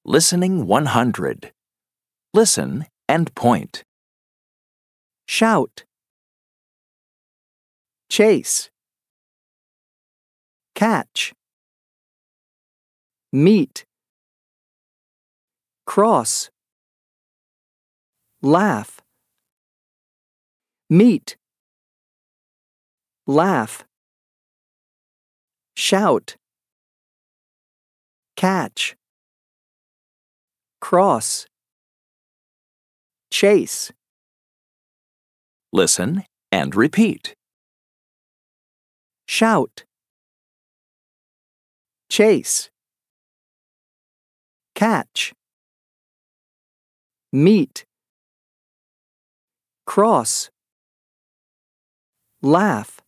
Listening 100. Listen and point. Shout. Chase. Catch. Meet. Cross. Laugh. Meet. Laugh. Shout. Catch. Cross. Chase. Listen and repeat. Shout. Chase. Catch. Meet. Cross. Laugh.